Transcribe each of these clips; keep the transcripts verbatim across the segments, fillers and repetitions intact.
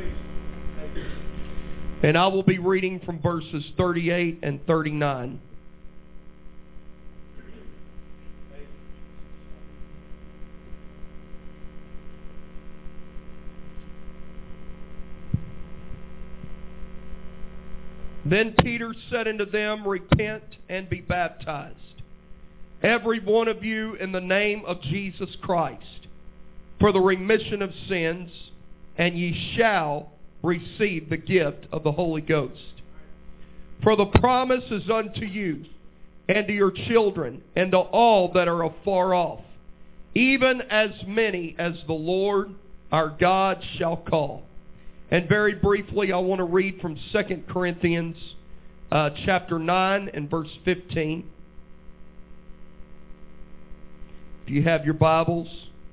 And I will be reading from verses thirty-eight and thirty-nine. Then Peter said unto them, Repent and be baptized, every one of you, in the name of Jesus Christ, for the remission of sins, and ye shall receive the gift of the Holy Ghost. For the promise is unto you, and to your children, and to all that are afar off, even as many as the Lord our God shall call. And very briefly, I want to read from Second Corinthians uh, chapter nine and verse fifteen. If you have your Bibles.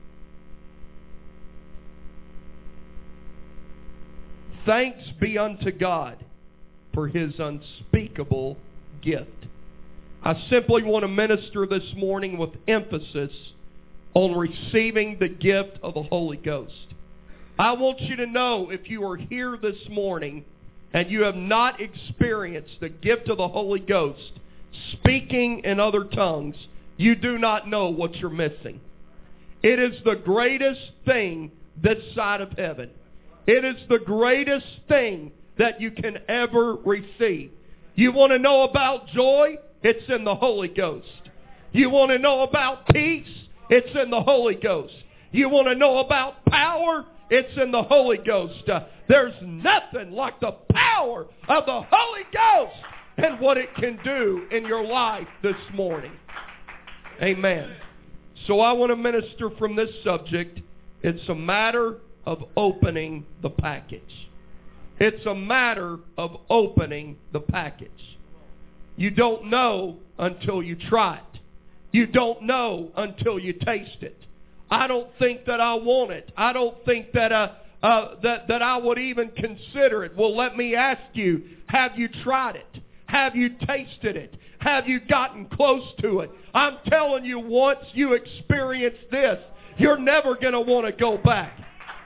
Thanks be unto God for His unspeakable gift. I simply want to minister this morning with emphasis on receiving the gift of the Holy Ghost. I want you to know, if you are here this morning and you have not experienced the gift of the Holy Ghost, speaking in other tongues, you do not know what you're missing. It is the greatest thing this side of heaven. It is the greatest thing that you can ever receive. You want to know about joy? It's in the Holy Ghost. You want to know about peace? It's in the Holy Ghost. You want to know about power? It's in the Holy Ghost. Uh, there's nothing like the power of the Holy Ghost and what it can do in your life this morning. Amen. So I want to minister from this subject. It's a matter of opening the package. It's a matter of opening the package. You don't know until you try it. You don't know until you taste it. I don't think that I want it. I don't think that uh, uh, that that I would even consider it. Well, let me ask you, have you tried it? Have you tasted it? Have you gotten close to it? I'm telling you, once you experience this, you're never going to want to go back.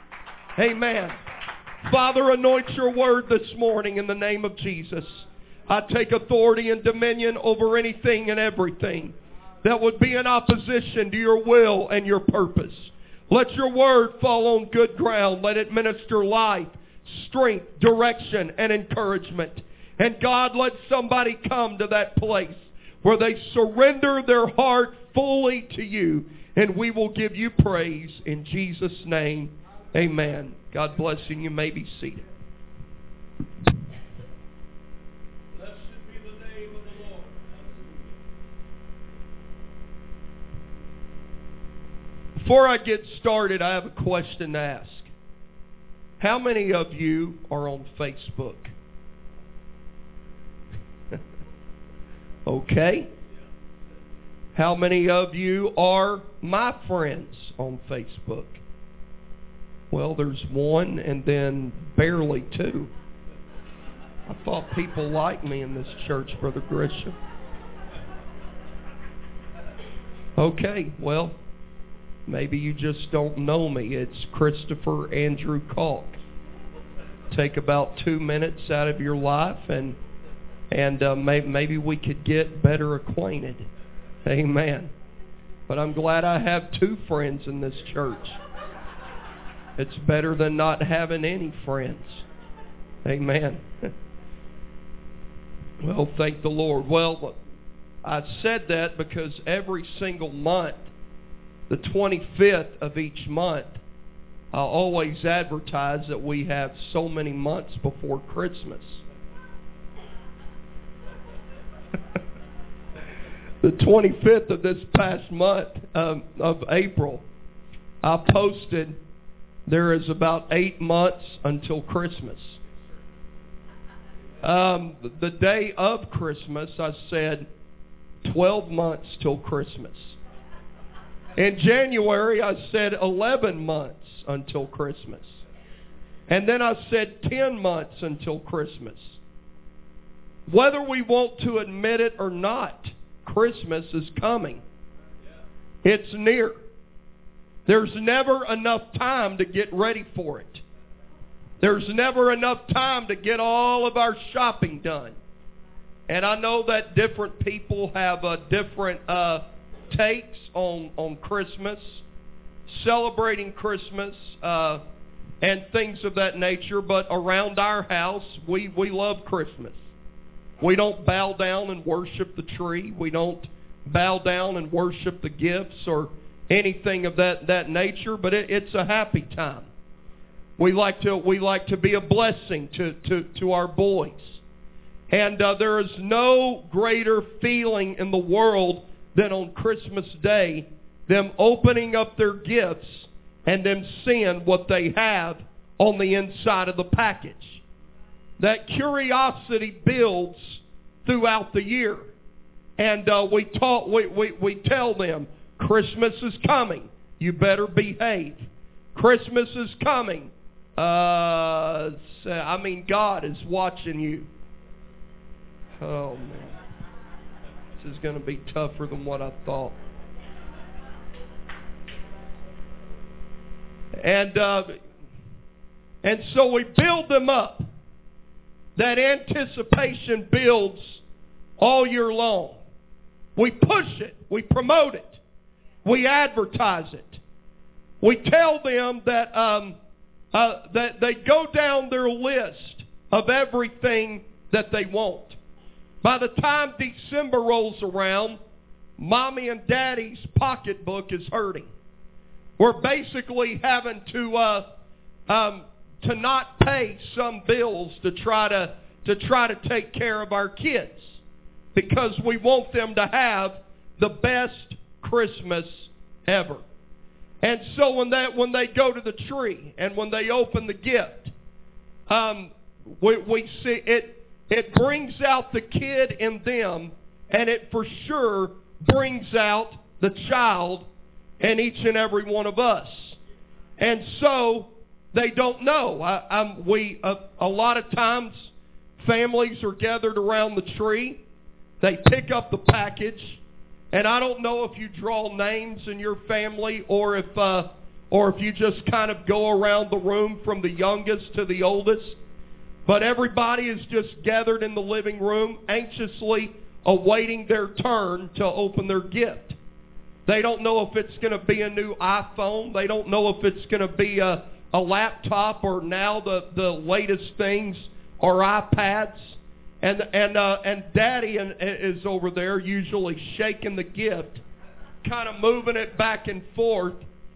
Amen. Father, anoint your word this morning in the name of Jesus. I take authority and dominion over anything and everything that would be in opposition to your will and your purpose. Let your word fall on good ground. Let it minister life, strength, direction, and encouragement. And God, let somebody come to that place where they surrender their heart fully to you. And we will give you praise in Jesus' name. Amen. God bless you. You may be seated. Before I get started, I have a question to ask. How many of you are on Facebook? Okay. How many of you are my friends on Facebook? Well, there's one and then barely two. I thought people liked me in this church, Brother Grisham. Okay, well, maybe you just don't know me. It's Christopher Andrew Kalk. Take about two minutes out of your life and and uh, may, maybe we could get better acquainted. Amen. But I'm glad I have two friends in this church. It's better than not having any friends. Amen. Well, thank the Lord. Well, I said that because every single month, the twenty-fifth of each month, I always advertise that we have so many months before Christmas. The twenty-fifth of this past month um, of April, I posted, there is about eight months until Christmas. Um, the day of Christmas, I said twelve months till Christmas. In January, I said eleven months until Christmas. And then I said ten months until Christmas. Whether we want to admit it or not, Christmas is coming. It's near. There's never enough time to get ready for it. There's never enough time to get all of our shopping done. And I know that different people have uh, different uh, takes on, on Christmas, celebrating Christmas, uh, and things of that nature. But around our house, we, we love Christmas. We don't bow down and worship the tree. We don't bow down and worship the gifts or anything of that, that nature. But it, it's a happy time. We like to we like to be a blessing to, to, to our boys. And uh, there is no greater feeling in the world than on Christmas Day, them opening up their gifts and them seeing what they have on the inside of the package. That curiosity builds throughout the year. And uh, we, taught, we, we, we tell them, Christmas is coming. You better behave. Christmas is coming. Uh, I mean, God is watching you. Oh, man. This is going to be tougher than what I thought. And, uh, and so we build them up. That anticipation builds all year long. We push it. We promote it. We advertise it. We tell them that um, uh, that they go down their list of everything that they want. By the time December rolls around, Mommy and Daddy's pocketbook is hurting. We're basically having to uh, um, to not pay some bills to try to to try to take care of our kids, because we want them to have the best Christmas ever. And so when that when they go to the tree and when they open the gift, um, we, we see it. It brings out the kid in them, and it for sure brings out the child in each and every one of us. And so they don't know. I, I'm, we a, a lot of times families are gathered around the tree. They pick up the package. And I don't know if you draw names in your family or if uh, or if you just kind of go around the room from the youngest to the oldest. But everybody is just gathered in the living room, anxiously awaiting their turn to open their gift. They don't know if it's going to be a new iPhone. They don't know if it's going to be a, a laptop, or now the, the latest things are iPads. And and uh, and Daddy is over there usually shaking the gift, kind of moving it back and forth,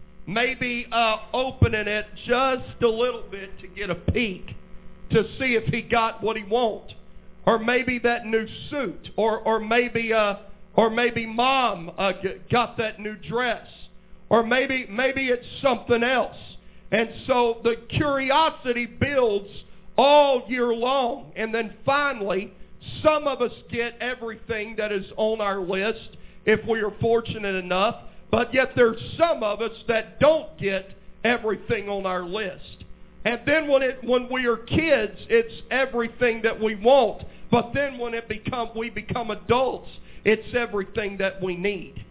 maybe uh, opening it just a little bit to get a peek to see if he got what he wants, or maybe that new suit, or or maybe uh, or maybe Mom uh, got that new dress, or maybe maybe it's something else. And so the curiosity builds all year long. And then finally, some of us get everything that is on our list if we are fortunate enough. But yet there's some of us that don't get everything on our list. And then when it when we are kids, it's everything that we want. But then when it become we become adults, it's everything that we need.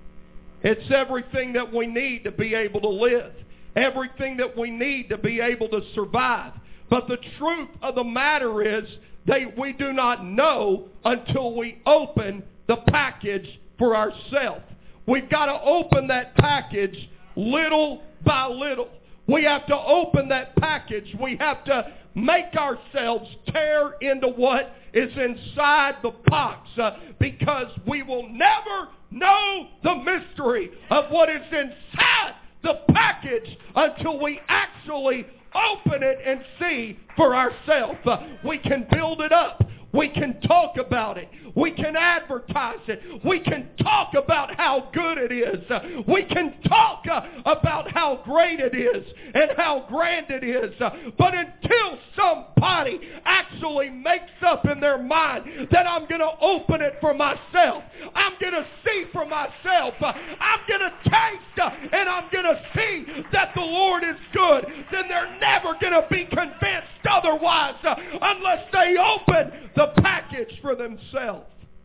It's everything that we need to be able to live. Everything that we need to be able to survive. But the truth of the matter is, they, we do not know until we open the package for ourselves. We've got to open that package little by little. We have to open that package. We have to make ourselves tear into what is inside the box, uh, because we will never know the mystery of what is inside the package until we actually open it and see for ourselves. Uh, we can build it up. We can talk about it. We can advertise it. We can talk about how good it is. Uh, we can talk uh, about how great it is and how grand it is. Uh, but until somebody actually makes up in their mind that I'm going to open it for myself, I'm going to see for myself, uh, I'm going to taste uh, and I'm going to see that the Lord is good, then they're never going to be convinced otherwise uh, unless they open the package for themselves.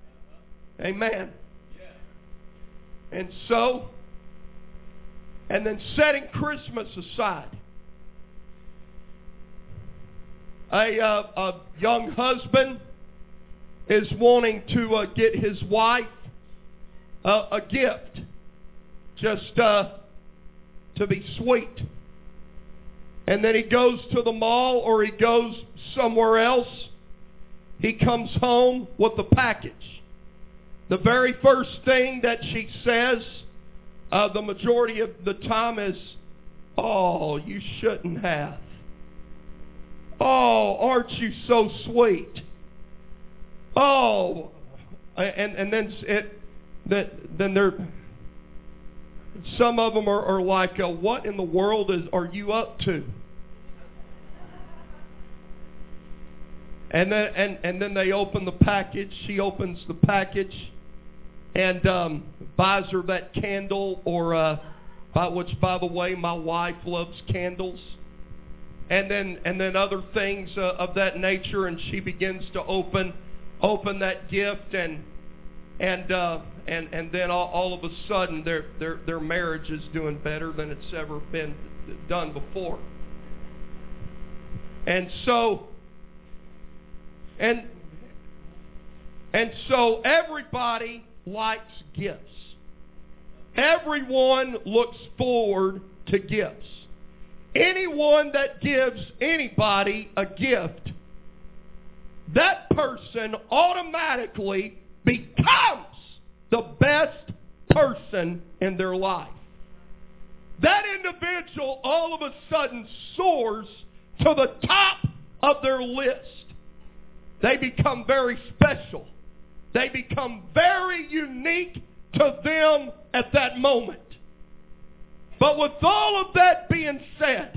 Amen. And so, and then setting Christmas aside, A, uh, a young husband is wanting to uh, get his wife uh, a gift, just uh, to be sweet. And then he goes to the mall or he goes somewhere else. He comes home with a package. The very first thing that she says, uh, the majority of the time is, "Oh, you shouldn't have. Oh, aren't you so sweet? Oh," and and then it that then they're some of them are, are like, uh, "What in the world is are you up to?" And then and and then they open the package. She opens the package and um, buys her that candle, or uh, by which, by the way, my wife loves candles. And then and then other things uh, of that nature, and she begins to open open that gift, and and uh, and and then all, all of a sudden their their their marriage is doing better than it's ever been done before. And so and and so everybody likes gifts. Everyone looks forward to gifts. Anyone that gives anybody a gift, that person automatically becomes the best person in their life. That individual all of a sudden soars to the top of their list. They become very special. They become very unique to them at that moment. But with all of that being said,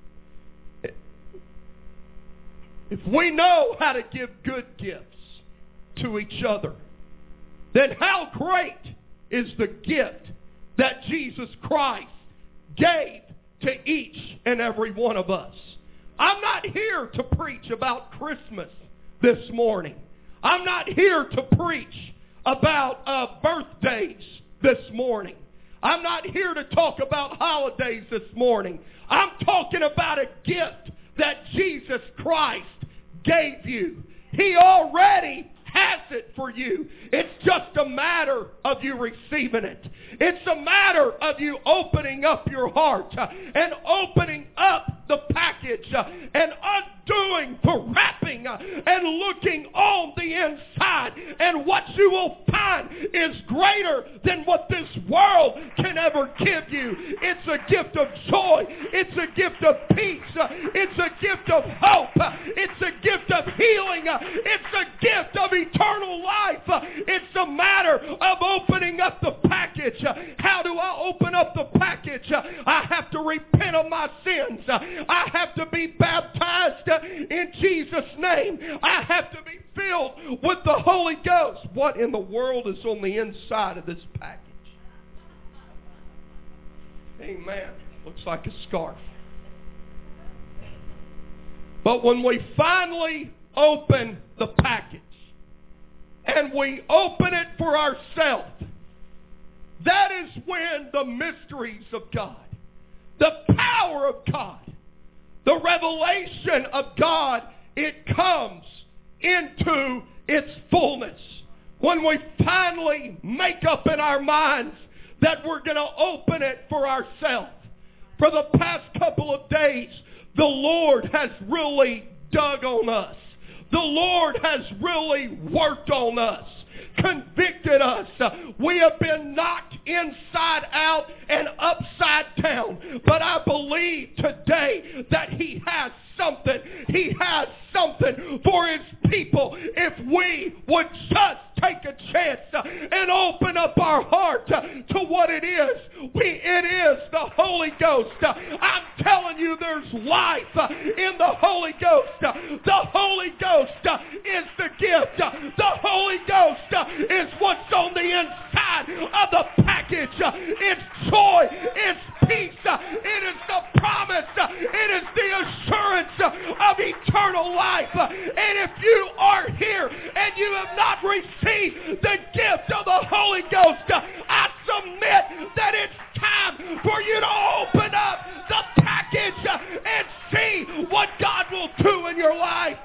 if we know how to give good gifts to each other, then how great is the gift that Jesus Christ gave to each and every one of us. I'm not here to preach about Christmas this morning. I'm not here to preach about uh, birthdays this morning. I'm not here to talk about holidays this morning. I'm talking about a gift that Jesus Christ gave you. He already has it for you. It's just a matter of you receiving it. It's a matter of you opening up your heart uh, and opening up the package uh, and undoing the wrapping uh, and looking on the inside. And what you will find is greater than what this world can ever give you. It's a gift of joy. It's a gift of peace. Uh, it's a gift of hope. Uh, it's a gift of healing. Uh, it's a gift of eternal life. Uh, it's a matter of opening up the package. Uh, how do I open up the package? Uh, I have to repent of my sins. Uh, I have to be baptized uh, in Jesus' name. I have to be filled with the Holy Ghost. What in the world is on the inside of this package? Amen. Looks like a scarf. But when we finally open the package and we open it for ourselves, that is when the mysteries of God, the power of God, the revelation of God, it comes into its fullness. When we finally make up in our minds that we're going to open it for ourselves. For the past couple of days, the Lord has really dug on us. The Lord has really worked on us, convicted us. We have been knocked inside out and upside down. But I believe today that He has something. He has something for His people if we would just take a chance and open up our heart to what it is. We, it is the Holy Ghost. I'm telling you, there's life in the Holy Ghost. The Holy Ghost is the gift. The Holy Ghost is what's on the inside of the package. It's joy. It's peace. It is the promise. It is the assurance of eternal life. And if you are here and you have not received the gift of the Holy Ghost, I submit that it's time for you to open up the package and see what God will do in your life.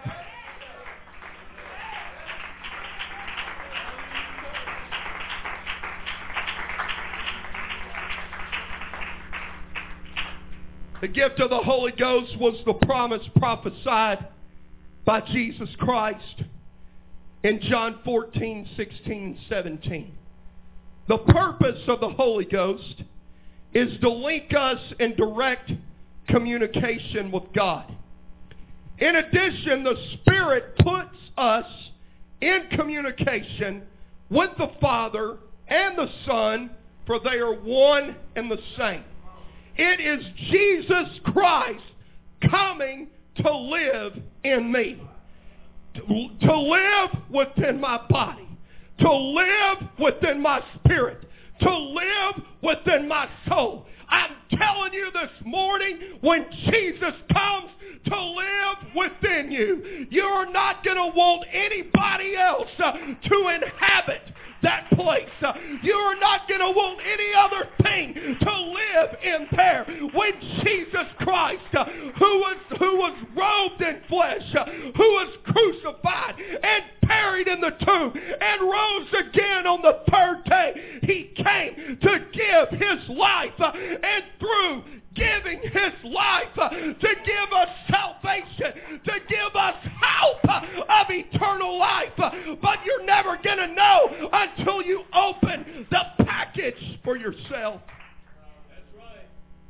The gift of the Holy Ghost was the promise prophesied by Jesus Christ in John fourteen, sixteen, and seventeen. The purpose of the Holy Ghost is to link us in direct communication with God. In addition, the Spirit puts us in communication with the Father and the Son, for they are one and the same. It is Jesus Christ coming to live in me, to, to live within my body, to live within my spirit, to live within my soul. I'm telling you this morning, when Jesus comes to live within you, you're not going to want anybody else uh, to inhabit that place. Uh, you're not going to want any other thing to live in there. When Jesus Christ, uh, who was who was robed in flesh, uh, who was crucified and buried in the tomb and rose again on the third day, he came to give his life, uh, and through giving his life uh, to give us salvation, to give us hope uh, of eternal life. Uh, but you're never going to know until you open the package for yourself. That's right.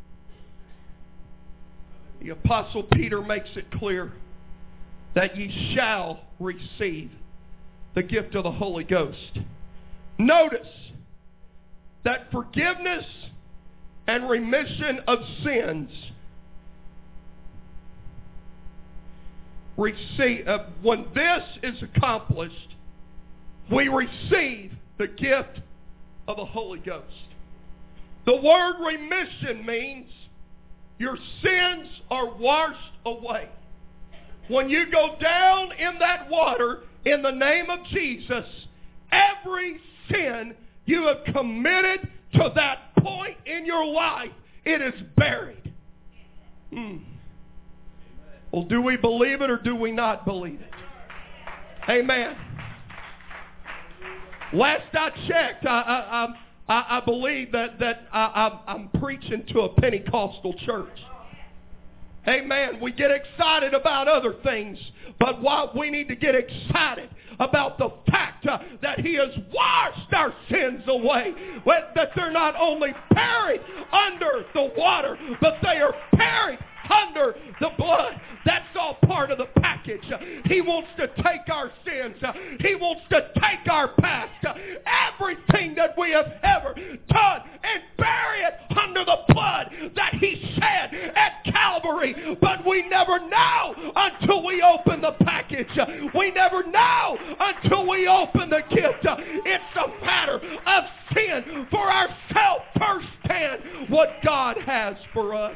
The Apostle Peter makes it clear that ye shall receive the gift of the Holy Ghost. Notice that forgiveness and remission of sins receive, uh, when this is accomplished, we receive the gift of the Holy Ghost. The word remission means your sins are washed away. When you go down in that water in the name of Jesus, every sin you have committed to that point in your life, it is buried. Mm. Well, do we believe it or do we not believe it? Amen. Last I checked, I, I, I, I believe that, that I, I'm preaching to a Pentecostal church. Amen. We get excited about other things, but what we need to get excited about the fact uh, that he has washed our sins away, that they're not only buried under the water, but they are buried under the blood. That's all part of the package. He wants to take our sins. He wants to take our past, everything that we have ever done, and bury it under the blood that he shed at Calvary. But we never know until we open the package. We never know until we open the gift. It's a matter of seeing for ourselves firsthand what God has for us.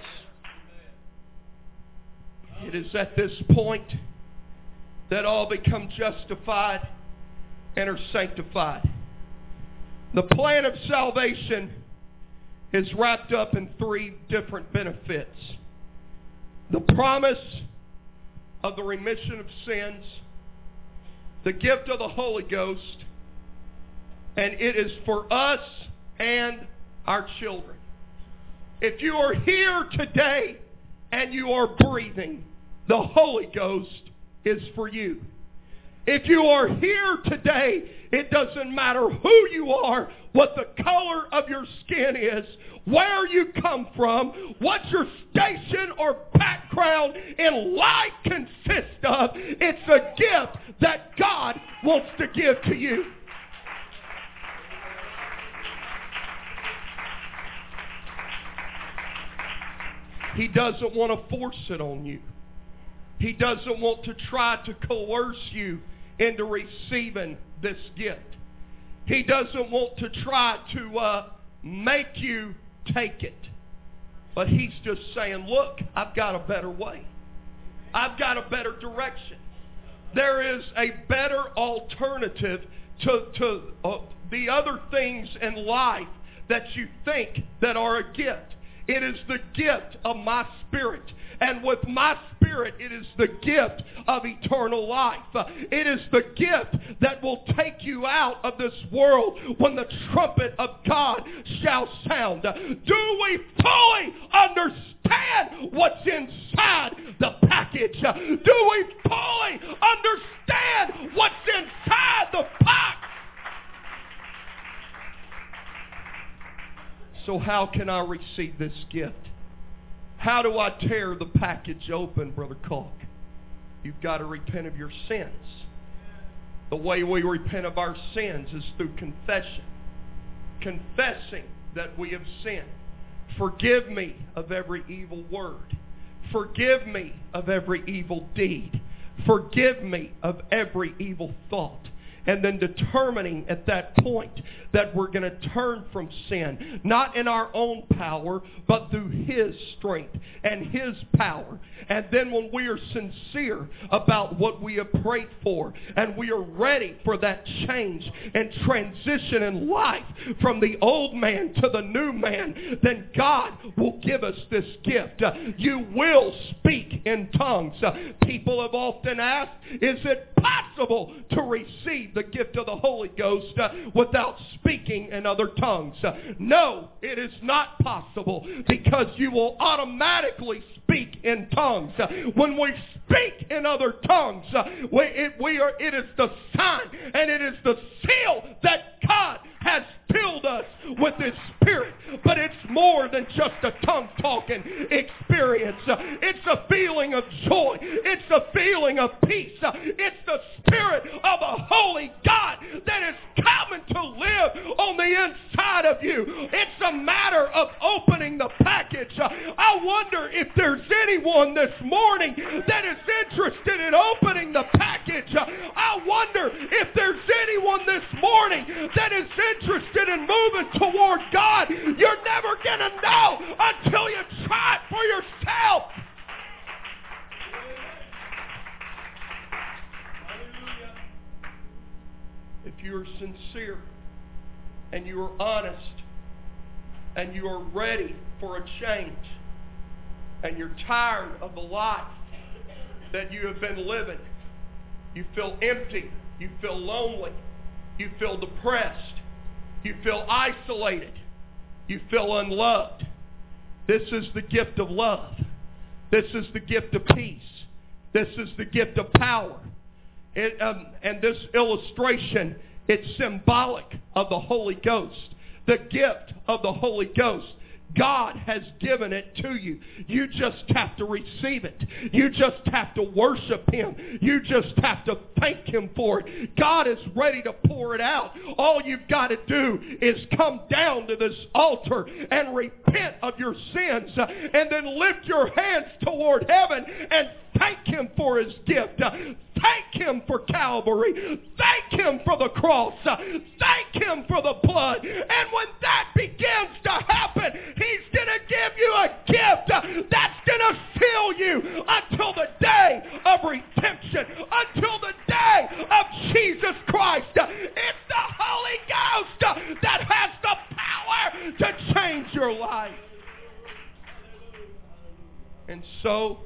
It is at this point that all become justified and are sanctified. The plan of salvation is wrapped up in three different benefits. The promise of the remission of sins, the gift of the Holy Ghost, and it is for us and our children. If you are here today and you are breathing, the Holy Ghost is for you. If you are here today, it doesn't matter who you are, what the color of your skin is, where you come from, what your station or background in life consists of. It's a gift that God wants to give to you. He doesn't want to force it on you. He doesn't want to try to coerce you into receiving this gift. He doesn't want to try to uh, make you take it. But he's just saying, look, I've got a better way. I've got a better direction. There is a better alternative to, to uh, the other things in life that you think that are a gift. It is the gift of my Spirit. And with my Spirit, it is the gift of eternal life. It is the gift that will take you out of this world when the trumpet of God shall sound. Do we fully understand what's inside the package? Do we fully understand what's inside the box? So how can I receive this gift? How do I tear the package open, Brother Kalk? You've got to repent of your sins. The way we repent of our sins is through confession. Confessing that we have sinned. Forgive me of every evil word. Forgive me of every evil deed. Forgive me of every evil thought. And then determining at that point that we're going to turn from sin, not in our own power, but through His strength and His power. And then when we are sincere about what we have prayed for, and we are ready for that change and transition in life from the old man to the new man, then God will give us this gift. Uh, you will speak in tongues. Uh, people have often asked, is it possible to receive the gift of the Holy Ghost uh, without speaking in other tongues? Uh, no, it is not possible, because you will automatically speak in tongues. Uh, when we speak in other tongues, uh, we, it, we are, it is the sign and it is the seal that God has filled us with His Spirit. But it's more than just a tongue-talking experience. Uh, it's a feeling of joy. It's a feeling of peace. Uh, it's the Spirit of a holy God that is coming to live on the inside of you. It's a matter of opening the package. Uh, I wonder if there's anyone this morning that is interested in opening the package. Uh, I wonder if there's anyone this morning that is interested in moving toward God. You're never going to know until you try it for yourself. If you are sincere and you are honest and you are ready for a change and you're tired of the life that you have been living, you feel empty, you feel lonely, you feel depressed, you feel isolated, you feel unloved. This is the gift of love. This is the gift of peace. This is the gift of power. It, um, and this illustration, it's symbolic of the Holy Ghost. The gift of the Holy Ghost. God has given it to you. You just have to receive it. You just have to worship Him. You just have to thank Him for it. God is ready to pour it out. All you've got to do is come down to this altar and repent of your sins, uh, and then lift your hands toward heaven and thank Him for His gift. Uh, Thank Him for Calvary. Thank Him for the cross. Uh, Thank Him for the blood. And when that begins to happen, He's going to give you a gift uh, that's going to seal you until the day of redemption, until the day of Jesus Christ. Uh, It's the Holy Ghost uh, that has the power to change your life. And so,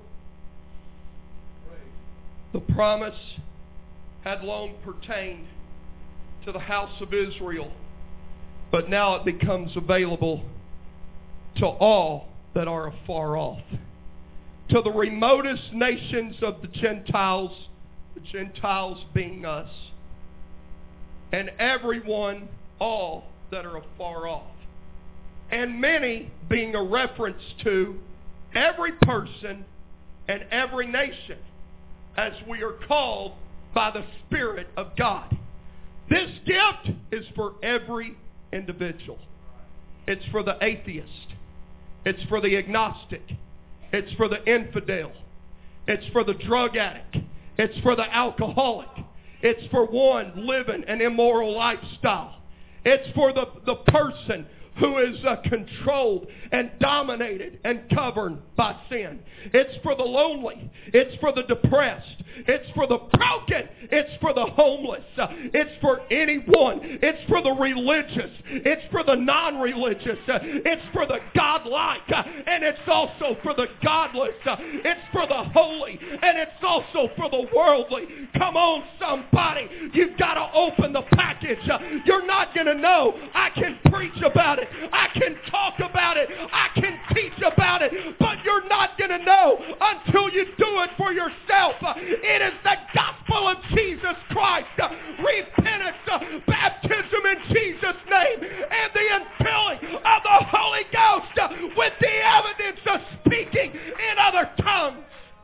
the promise had long pertained to the house of Israel, but now it becomes available to all that are afar off. To the remotest nations of the Gentiles, the Gentiles being us, and everyone, all that are afar off. And many being a reference to every person and every nation, as we are called by the Spirit of God. This gift is for every individual. It's for the atheist. It's for the agnostic. It's for the infidel. It's for the drug addict. It's for the alcoholic. It's for one living an immoral lifestyle. It's for the, the person who is uh, controlled and dominated and governed by sin. It's for the lonely. It's for the depressed. It's for the broken. It's for the homeless. Uh, it's for anyone. It's for the religious. It's for the non-religious. Uh, it's for the godlike. Uh, and it's also for the godless. Uh, it's for the holy. And it's also for the worldly. Come on, somebody. You've got to open the package. Uh, you're not going to know. I can preach about it. I can talk about it. I can teach about it. But you're not going to know until you do it for yourself. Uh, it is the gospel of Jesus Christ. Uh, repentance, uh, baptism in Jesus' name, and the infilling of the Holy Ghost uh, with the evidence of speaking in other tongues.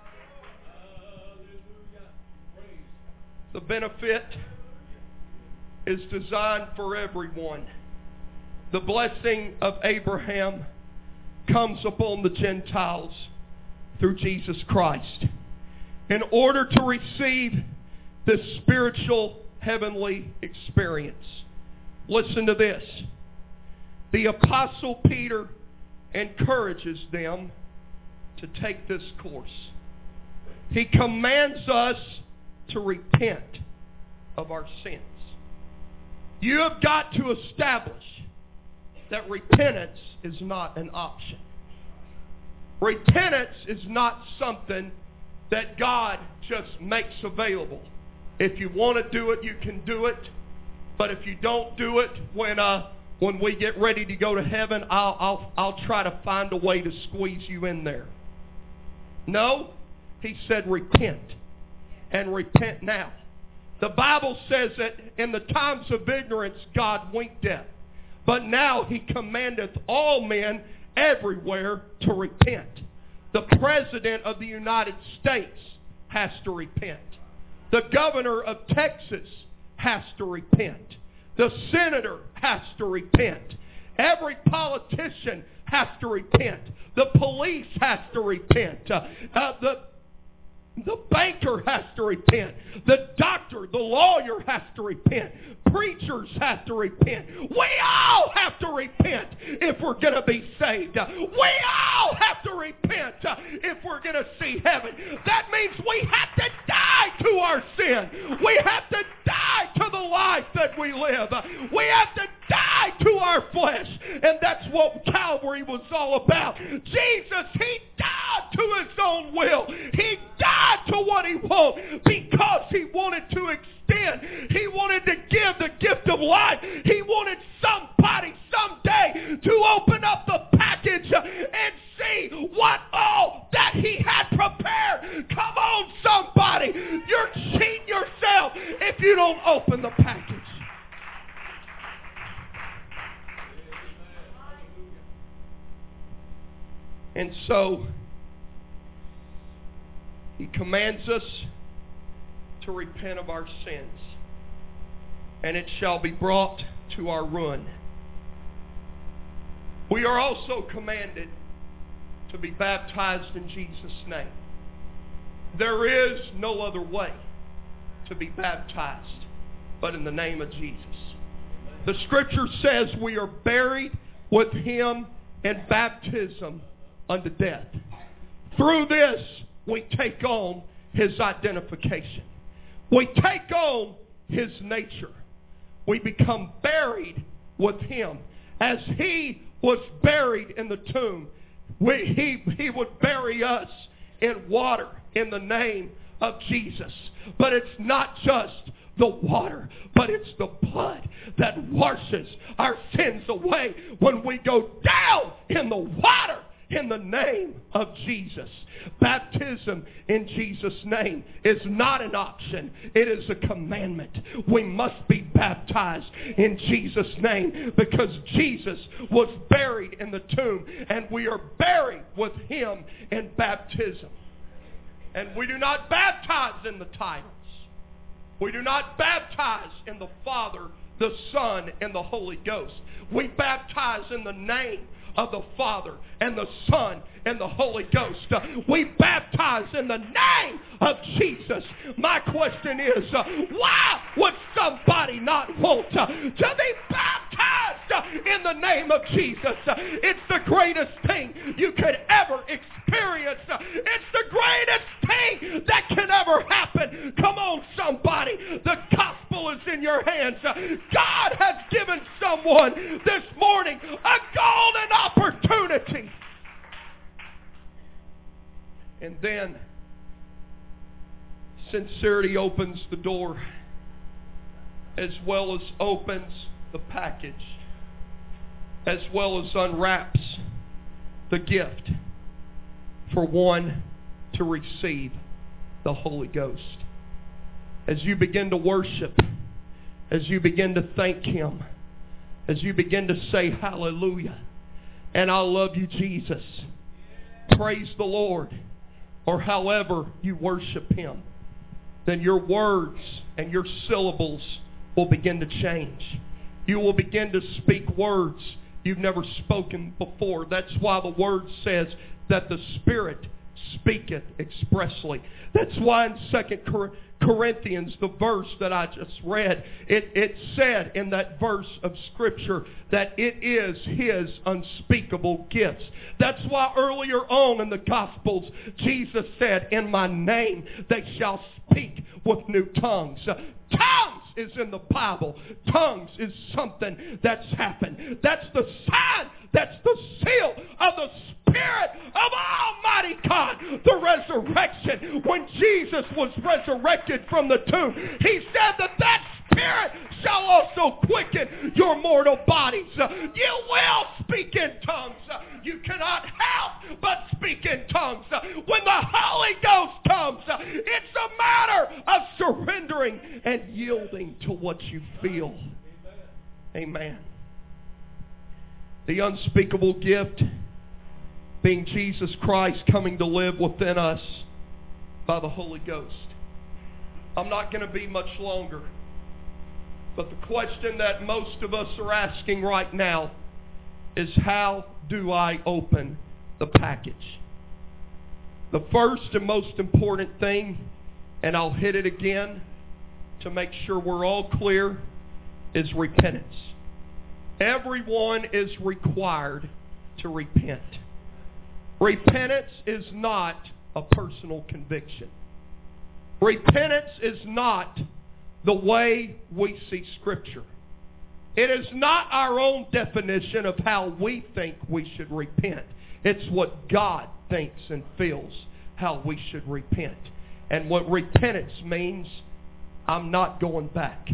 The benefit is designed for everyone. The blessing of Abraham comes upon the Gentiles through Jesus Christ. In order to receive this spiritual heavenly experience, listen to this. The Apostle Peter encourages them to take this course. He commands us to repent of our sins. You have got to establish that repentance is not an option. Repentance is not something that God just makes available. If you want to do it, you can do it. But if you don't do it, when uh, when we get ready to go to heaven, I'll, I'll, I'll try to find a way to squeeze you in there. No, he said repent. And repent now. The Bible says that in the times of ignorance, God winked at. But now he commandeth all men everywhere to repent. The President of the United States has to repent. The Governor of Texas has to repent. The Senator has to repent. Every politician has to repent. The police has to repent. Uh, uh, the The banker has to repent. The doctor, the lawyer has to repent. Preachers have to repent. We all have to repent if we're going to be saved. We all have to repent if we're going to see heaven. That means we have to die to our sin. We have to die to the life that we live. We have to die to our flesh. And that's what Calvary was all about. Jesus, he died to his own will. He died to what he wanted because he wanted to extend. He wanted to give the gift of life. He wanted somebody someday to open up the package and see what all that he had prepared. Come on, somebody. You're cheating yourself if you don't open the package. And so he commands us to repent of our sins, and it shall be brought to our ruin. We are also commanded to be baptized in Jesus' name. There is no other way to be baptized but in the name of Jesus. The Scripture says we are buried with him in baptism unto death. Through this, we take on his identification. We take on his nature. We become buried with him. As he was buried in the tomb, we, he, he would bury us in water in the name of Jesus. But it's not just the water, but it's the blood that washes our sins away when we go down in the water in the name of Jesus. Baptism in Jesus' name is not an option. It is a commandment. We must be baptized in Jesus' name because Jesus was buried in the tomb and we are buried with him in baptism. And we do not baptize in the titles. We do not baptize in the Father, the Son, and the Holy Ghost. We baptize in the name of the Father and the Son and the Holy Ghost. Uh, we baptize in the name of Jesus. My question is, uh, why would somebody not want uh, to be baptized in the name of Jesus. It's the greatest thing you could ever experience. It's the greatest thing that can ever happen. Come on, somebody. The gospel is in your hands. God has given someone this morning a golden opportunity. And then sincerity opens the door as well as opens the package, as well as unwraps the gift for one to receive the Holy Ghost. As you begin to worship, as you begin to thank Him, as you begin to say hallelujah, and I love you, Jesus, praise the Lord, or however you worship Him, then your words and your syllables will begin to change. You will begin to speak words you've never spoken before. That's why the Word says that the Spirit speaketh expressly. That's why in Second Corinthians, the verse that I just read, it, it said in that verse of Scripture that it is His unspeakable gifts. That's why earlier on in the Gospels, Jesus said, in my name they shall speak with new tongues. Tongues is in the Bible. Tongues is something that's happened. That's the sign, that's the seal of the Spirit of Almighty God. The resurrection, when Jesus was resurrected from the tomb, He said that that Spirit shall also quicken your mortal bodies. You will speak in tongues. You cannot help but speak in tongues. When the Holy Ghost comes, it's a matter of surrendering and yielding to what you feel. Amen. The unspeakable gift being Jesus Christ coming to live within us by the Holy Ghost. I'm not going to be much longer. But the question that most of us are asking right now is, how do I open the package? The first and most important thing, and I'll hit it again to make sure we're all clear, is repentance. Everyone is required to repent. Repentance is not a personal conviction. Repentance is not the way we see Scripture. It is not our own definition of how we think we should repent. It's what God thinks and feels how we should repent. And what repentance means, I'm not going back.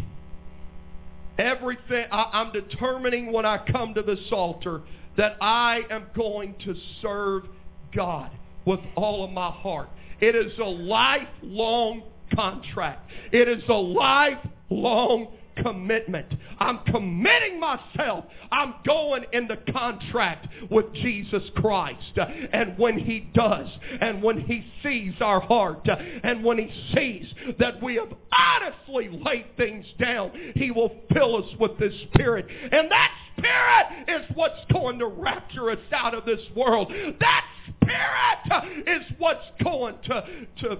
Everything, I, I'm determining when I come to this altar that I am going to serve God with all of my heart. It is a lifelong contract. It is a lifelong commitment. I'm committing myself. I'm going into contract with Jesus Christ. And when He does, and when He sees our heart, and when He sees that we have honestly laid things down, He will fill us with His Spirit. And that Spirit is what's going to rapture us out of this world. That Spirit is what's going to, to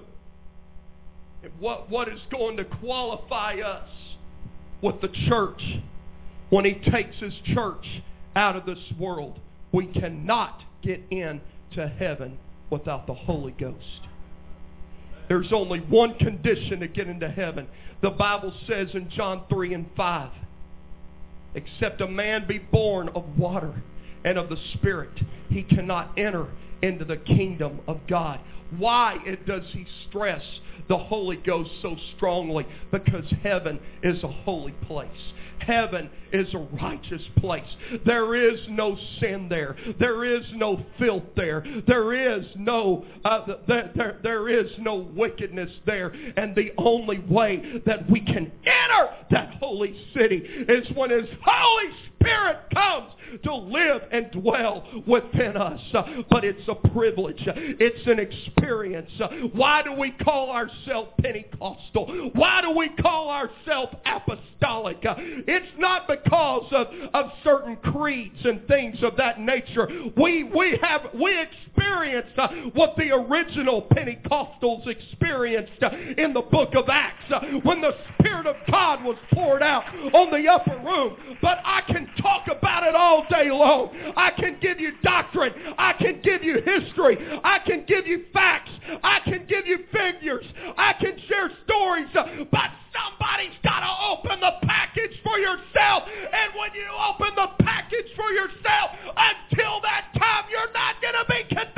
what, what is going to qualify us with the church when He takes His church out of this world. We cannot get into heaven without the Holy Ghost. There's only one condition to get into heaven. The Bible says in John three and five, except a man be born of water and of the Spirit, he cannot enter into the kingdom of God. Why it does He stress the Holy Ghost so strongly? Because heaven is a holy place. Heaven is a righteous place. There is no sin there. There is no filth there. There is no uh, there, there, there is no wickedness there. And the only way that we can enter that holy city is when His Holy Spirit comes to live and dwell within us. But it's a privilege. It's an experience. Why do we call ourselves Pentecostal? Why do we call ourselves apostolic? It's not because of, of certain creeds and things of that nature. We, we have we experienced uh, what the original Pentecostals experienced uh, in the book of Acts uh, when the Spirit of God was poured out on the upper room. But I can talk about it all day long. I can give you doctrine. I can give you history. I can give you facts. I can give you figures. I can share stories. Uh, but somebody's got to open the package for yourself. And when you open the package for yourself, until that time, you're not going to be convinced.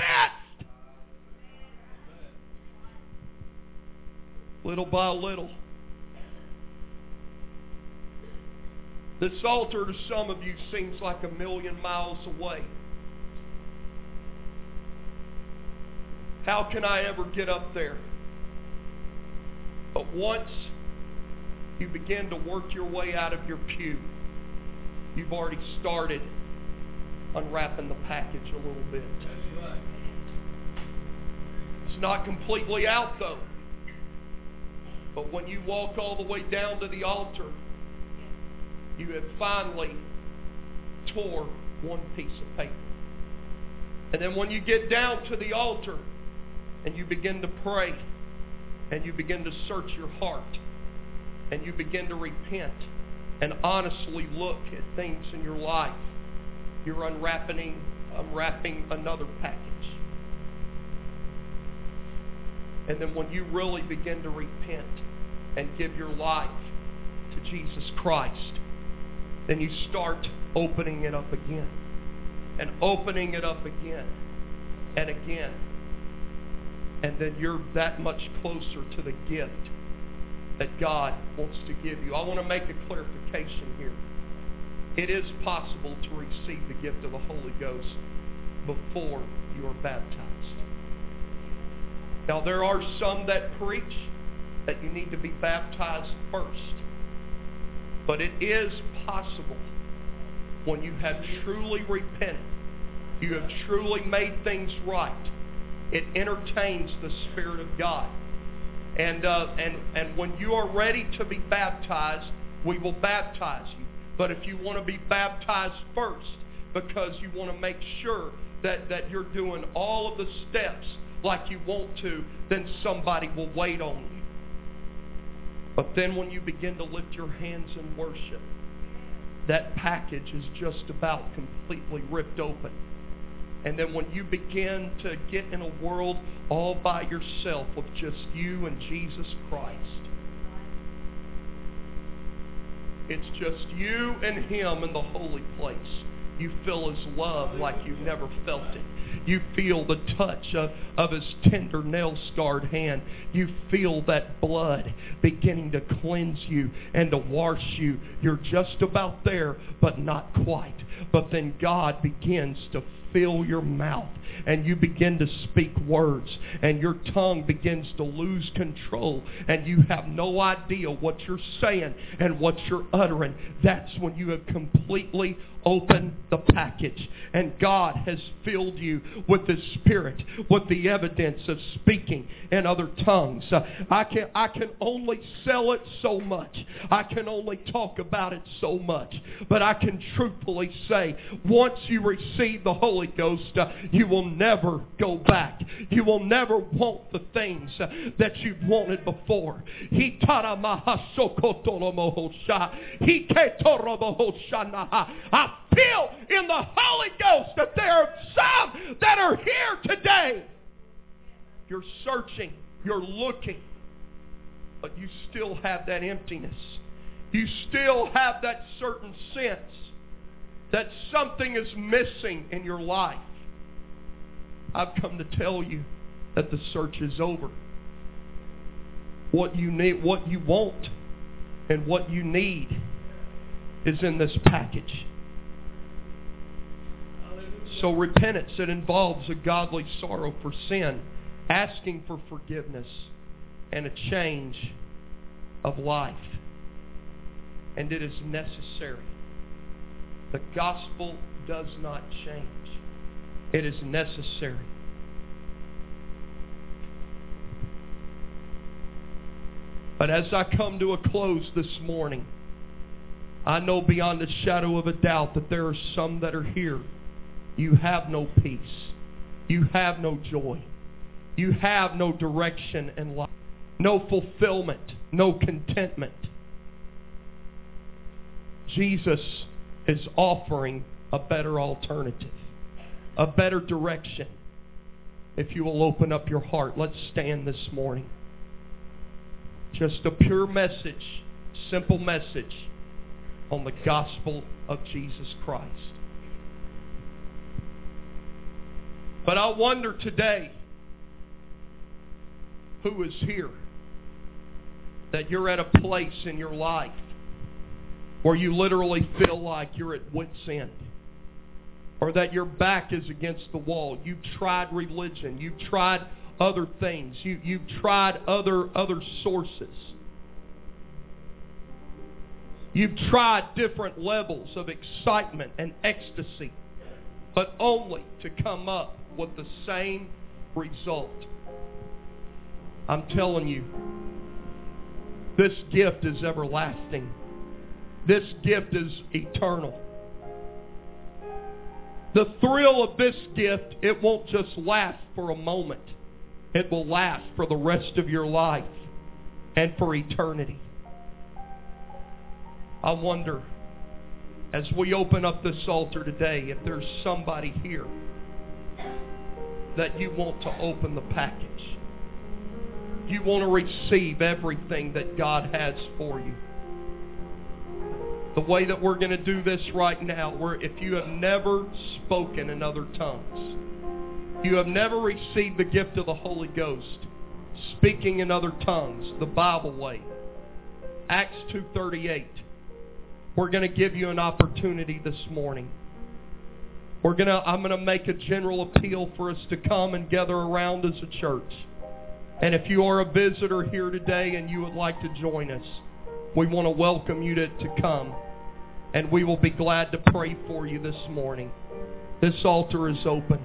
Little by little. This altar to some of you seems like a million miles away. How can I ever get up there? But once you begin to work your way out of your pew, you've already started unwrapping the package a little bit. It's not completely out though. But when you walk all the way down to the altar, you have finally tore one piece of paper. And then when you get down to the altar and you begin to pray and you begin to search your heart and you begin to repent and honestly look at things in your life, you're unwrapping, unwrapping another package. And then when you really begin to repent and give your life to Jesus Christ, then you start opening it up again. And opening it up again. And again. And then you're that much closer to the gift that God wants to give you. I want to make a clarification here. It is possible to receive the gift of the Holy Ghost before you are baptized. Now there are some that preach that you need to be baptized first. But it is possible when you have truly repented, you have truly made things right. It entertains the Spirit of God. And, uh, and, and when you are ready to be baptized, we will baptize you. But if you want to be baptized first because you want to make sure that, that you're doing all of the steps like you want to, then somebody will wait on you. But then when you begin to lift your hands in worship, that package is just about completely ripped open. And then when you begin to get in a world all by yourself with just you and Jesus Christ, it's just you and Him in the holy place. You feel His love like you've never felt it. You feel the touch of, of His tender nail-scarred hand. You feel that blood beginning to cleanse you and to wash you. You're just about there, but not quite. But then God begins to fill your mouth and you begin to speak words and your tongue begins to lose control and you have no idea what you're saying and what you're uttering. That's when you have completely opened the package and God has filled you with the Spirit, with the evidence of speaking in other tongues. Uh, I can I can only sell it so much. I can only talk about it so much. But I can truthfully say, once you receive the Holy Ghost, uh, you will never go back. You will never want the things uh, that you've wanted before. I feel in the Holy Ghost that there are some that are here today. You're searching, you're looking, but you still have that emptiness. You still have that certain sense that something is missing in your life. I've come to tell you that the search is over. What you need, what you want, and what you need is in this package. So repentance, it involves a godly sorrow for sin, asking for forgiveness, and a change of life. And it is necessary. The gospel does not change. It is necessary. But as I come to a close this morning, I know beyond a shadow of a doubt that there are some that are here. You have no peace. You have no joy. You have no direction in life. No fulfillment. No contentment. Jesus is offering a better alternative. A better direction. If you will open up your heart, let's stand this morning. Just a pure message, simple message on the gospel of Jesus Christ. But I wonder today, who is here, that you're at a place in your life where you literally feel like you're at wit's end, or that your back is against the wall. You've tried religion. You've tried other things. You, you've tried other, other sources. You've tried different levels of excitement and ecstasy, but only to come up with the same result. I'm telling you, this gift is everlasting. This gift is eternal. The thrill of this gift, it won't just last for a moment. It will last for the rest of your life and for eternity. I wonder, as we open up this altar today, if there's somebody here that you want to open the package. You want to receive everything that God has for you. The way that we're going to do this right now, where if you have never spoken in other tongues, you have never received the gift of the Holy Ghost, speaking in other tongues, the Bible way, Acts two thirty-eight, we're going to give you an opportunity this morning. We're going to, I'm going to make a general appeal for us to come and gather around as a church. And if you are a visitor here today and you would like to join us, we want to welcome you to, to come. And we will be glad to pray for you this morning. This altar is open.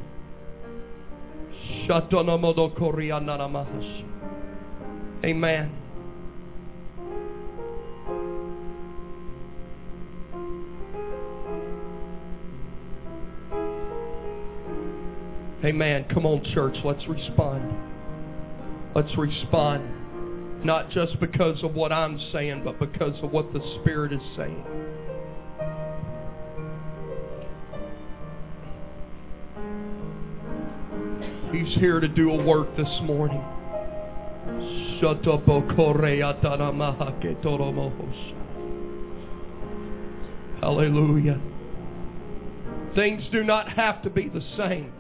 Amen. Amen. Come on, church. Let's respond. Let's respond. Not just because of what I'm saying, but because of what the Spirit is saying. He's here to do a work this morning. Hallelujah. Things do not have to be the same.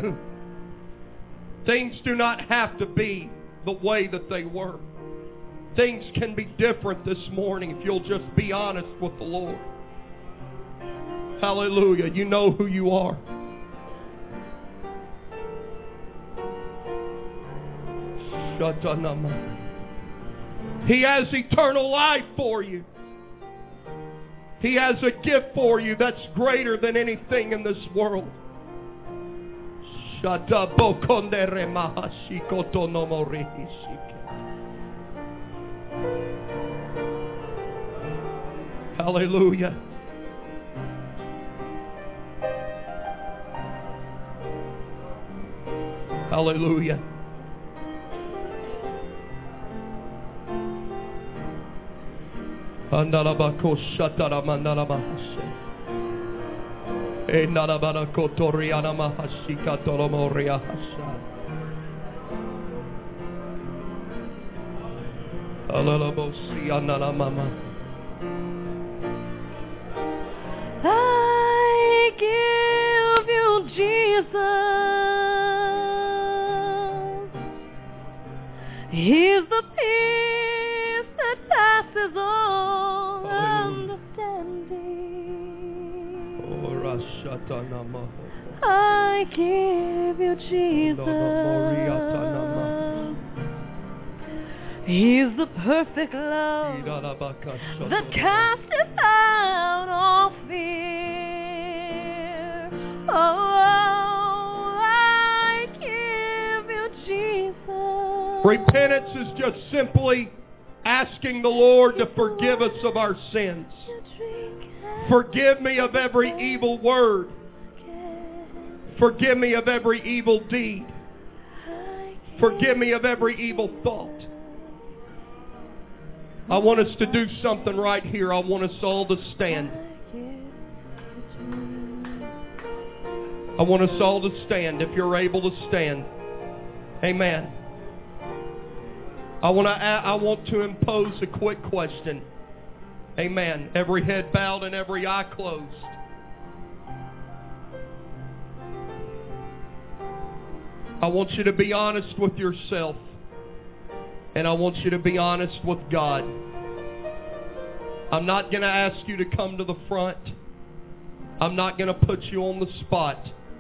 Things do not have to be the way that they were. Things can be different this morning if you'll just be honest with the Lord. Hallelujah. You know who you are. He has eternal life for you. He has a gift for you that's greater than anything in this world. Hallelujah. Hallelujah. Andalabako shatara mandalabahashe. E nalabara kotoriana mahashika tolomoria hasha. Alalabosi anala mama. I give you Jesus. He's the peace that passes all understanding. I give you Jesus. He's the perfect love that casteth out all fear. Oh, I give you Jesus. Repentance is just simply asking the Lord to forgive us of our sins. Forgive me of every evil word. Forgive me of every evil deed. Forgive me of every evil thought. I want us to do something right here. I want us all to stand. I want us all to stand if you're able to stand. Amen. I want to I want to impose a quick question. Amen. Every head bowed and every eye closed. I want you to be honest with yourself. And I want you to be honest with God. I'm not going to ask you to come to the front. I'm not going to put you on the spot.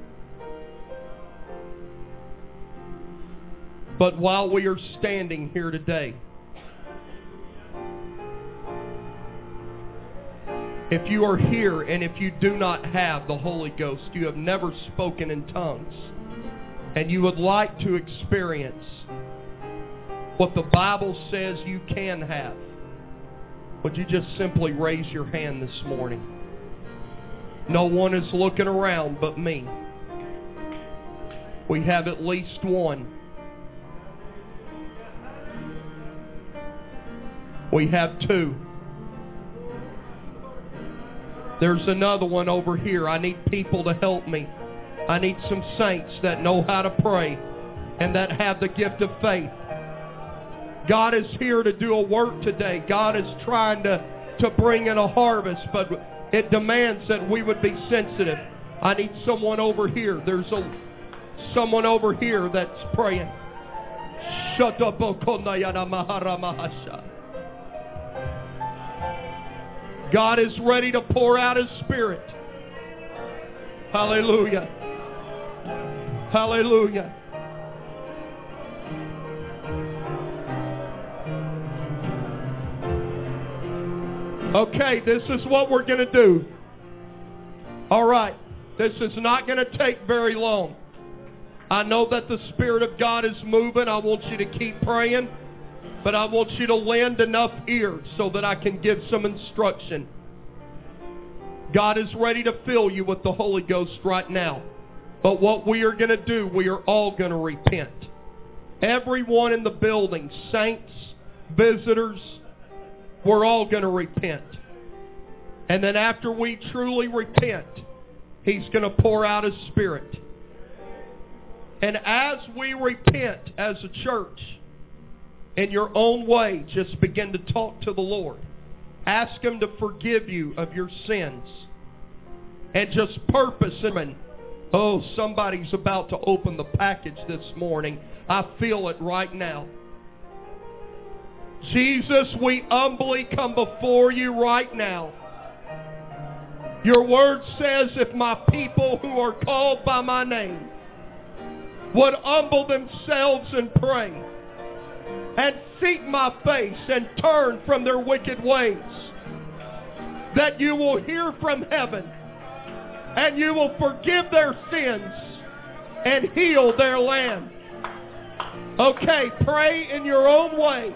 But while we are standing here today, if you are here and if you do not have the Holy Ghost, you have never spoken in tongues, and you would like to experience what the Bible says you can have, would you just simply raise your hand this morning? No one is looking around but me. We have at least one. We have two. There's another one over here. I need people to help me. I need some saints that know how to pray and that have the gift of faith. God is here to do a work today. God is trying to, to bring in a harvest, but it demands that we would be sensitive. I need someone over here. There's a someone over here that's praying. Shut up, God is ready to pour out His Spirit. Hallelujah. Hallelujah. Okay, this is what we're going to do. All right. This is not going to take very long. I know that the Spirit of God is moving. I want you to keep praying. But I want you to lend enough ears so that I can give some instruction. God is ready to fill you with the Holy Ghost right now. But what we are going to do, we are all going to repent. Everyone in the building, saints, visitors, we're all going to repent. And then after we truly repent, He's going to pour out His Spirit. And as we repent as a church, in your own way, just begin to talk to the Lord. Ask Him to forgive you of your sins. And just purpose Him. Oh, somebody's about to open the package this morning. I feel it right now. Jesus, we humbly come before you right now. Your word says, if my people who are called by my name would humble themselves and pray and seek my face and turn from their wicked ways, that you will hear from heaven and you will forgive their sins and heal their land. Okay, pray in your own way.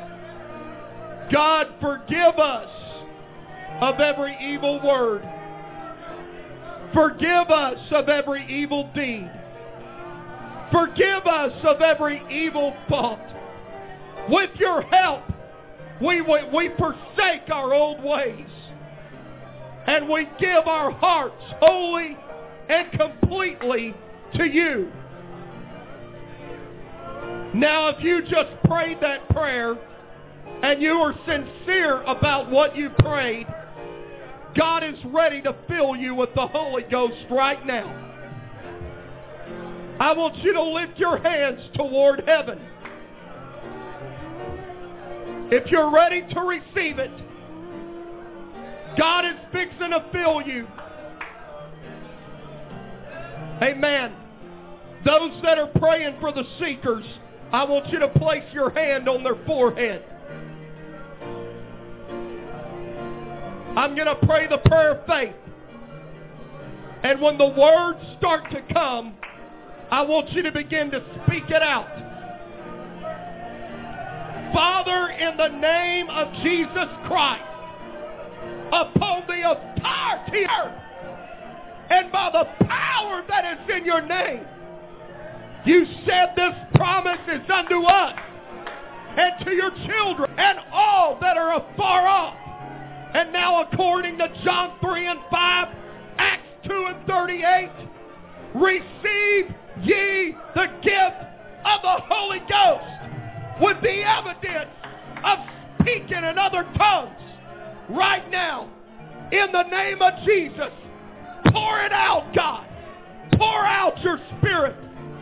God, forgive us of every evil word. Forgive us of every evil deed. Forgive us of every evil thought. With your help, we, we, we forsake our old ways. And we give our hearts wholly and completely to you. Now, if you just prayed that prayer and you are sincere about what you prayed, God is ready to fill you with the Holy Ghost right now. I want you to lift your hands toward heaven. If you're ready to receive it, God is fixing to fill you. Amen. Those that are praying for the seekers, I want you to place your hand on their forehead. I'm going to pray the prayer of faith. And when the words start to come, I want you to begin to speak it out. Father, in the name of Jesus Christ, upon the authority and by the power that is in your name, you said this promise is unto us and to your children and all that are afar off. And now according to John three and five, Acts two and thirty-eight, receive ye the gift of the Holy Ghost with the evidence of speaking in other tongues. Right now, in the name of Jesus, pour it out, God. Pour out your Spirit.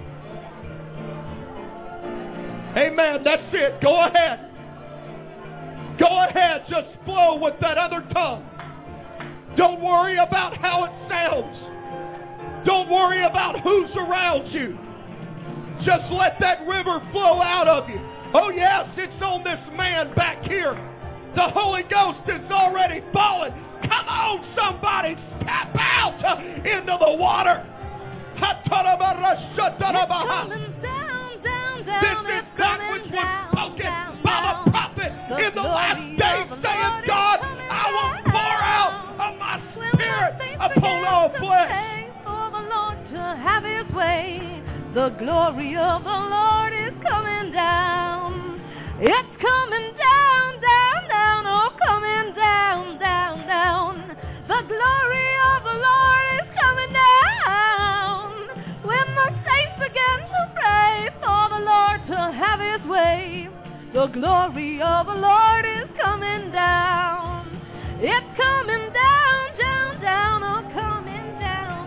Amen. That's it. Go ahead. Go ahead. Just flow with that other tongue. Don't worry about how it sounds. Don't worry about who's around you. Just let that river flow out of you. Oh yes, it's on this man back here. The Holy Ghost is already fallen. Come on, somebody. Step out uh, into the water. It's coming down, down, down. This is that which was spoken by the prophet in the last days, saying, God, I will pour out of my Spirit upon all flesh. For the Lord to have His way. The glory of the Lord is coming down. It's coming down, down, down. Oh, coming down, down, down. The glory of the Lord is coming down. When the saints begin to pray for the Lord to have His way, the glory of the Lord is coming down. It's coming down, down, down. Oh, coming down.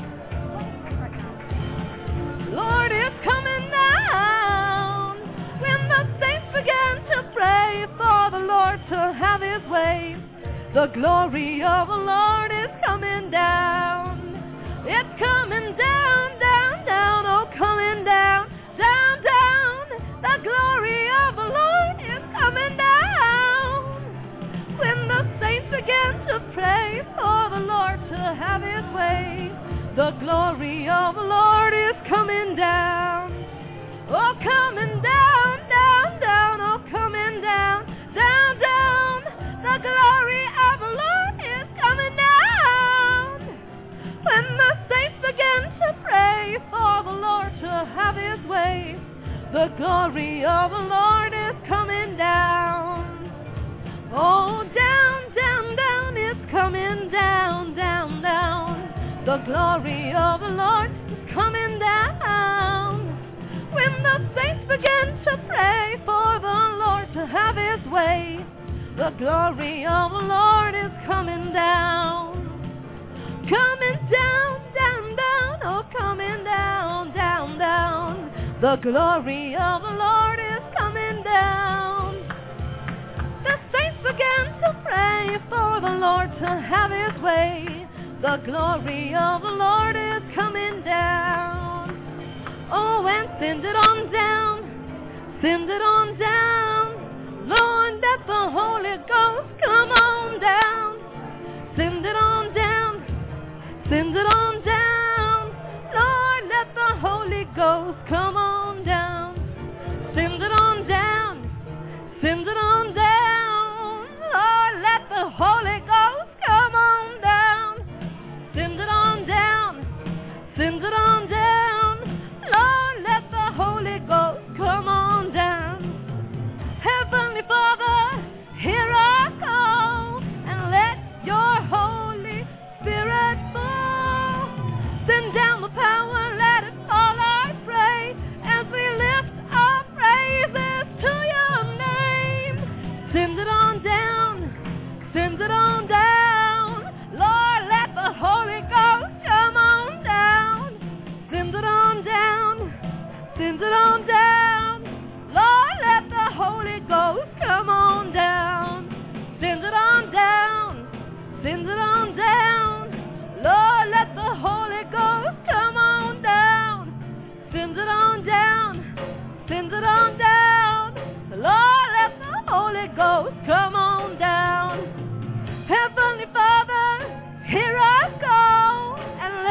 Lord is coming down. When the saints begin to pray for the Lord to have His way, the glory of the Lord is coming down. It's coming down, down, down. Oh, coming down, down, down. The glory of the Lord is coming down. When the saints begin to pray for the Lord to have His way, the glory of the Lord is coming down. Oh, coming down, down, down. Oh, coming down, down, down. The glory of the Lord is coming down. When the saints begin to pray for the Lord to have His way, the glory of the Lord is coming down. Oh, down, down, down. It's coming down, down, down. The glory of the Lord is coming down. When the saints begin to pray for the Lord to have His way, the glory of the Lord is coming down. Coming down, down, down. Oh, coming down, down, down. The glory of the Lord is coming down. The saints begin to pray for the Lord to have His way. The glory of the Lord is coming down. Oh, and send it on down. Send it on down. Lord, let the Holy Ghost come on down. Send it on down. Send it on down. Lord, let the Holy Ghost come on down. Send it on down. Send it on down. Lord, let the Holy Ghost come on down. Send it on down. Send it on down. Lord, let the Holy Ghost come on down. Heavenly Father, here I come, and let your Holy Spirit fall. Send down the power, let it fall, I pray, as we lift our praises to your name. Send it on down, send it on down. Lord, let the Holy Ghost come on down. Send it on down, send it on down. Lord, let the Holy Ghost come on down. Send it on down, send it on down. Lord, let the Holy Ghost come on down. Send it on down, send it on down. Lord, let the Holy Ghost come on down. Heavenly Father, here I go, and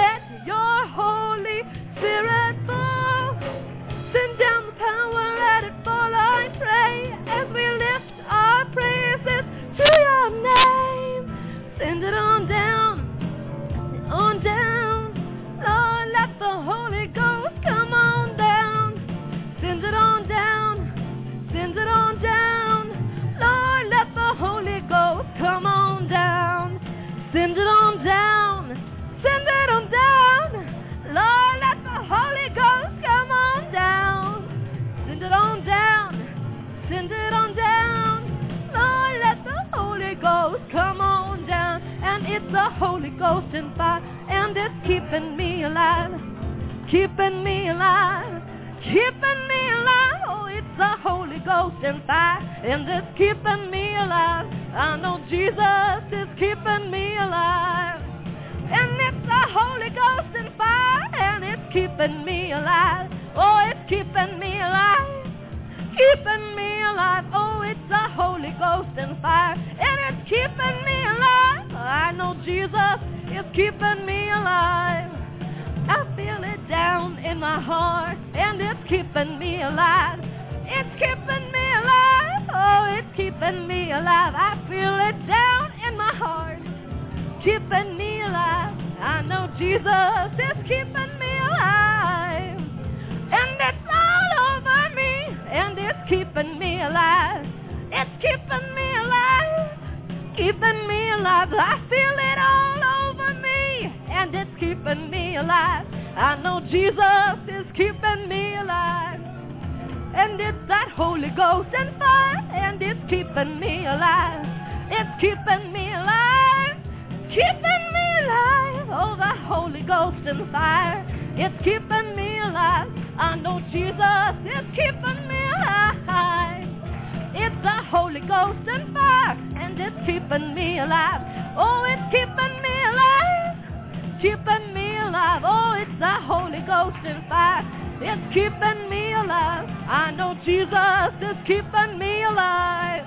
it's the Holy Ghost and fire, and it's keeping me alive, keeping me alive, keeping me alive. Oh, it's the Holy Ghost and fire, and it's keeping me alive. I know Jesus is keeping me alive. And it's the Holy Ghost and fire, and it's keeping me alive. Oh, it's keeping me alive, keeping me alive. Oh, it's the Holy Ghost and fire, and it's keeping me alive. I know Jesus is keeping me alive. I feel it down in my heart, and it's keeping me alive. It's keeping me alive. Oh, it's keeping me alive. I feel it down in my heart, keeping me alive. I know Jesus is keeping me alive. And it's all over me, and it's keeping me alive. It's keeping me alive, keeping me alive. I feel it all over me, and it's keeping me alive. I know Jesus is keeping me alive. And it's that Holy Ghost and fire, and it's keeping me alive. It's keeping me alive, keeping me alive. Oh, the Holy Ghost and fire, it's keeping me alive. I know Jesus is keeping me alive. It's the Holy Ghost and fire, and it's keeping me alive. Oh, it's keeping me alive, keeping me alive. Oh, it's the Holy Ghost and fire, it's keeping me alive. I know Jesus is keeping me alive.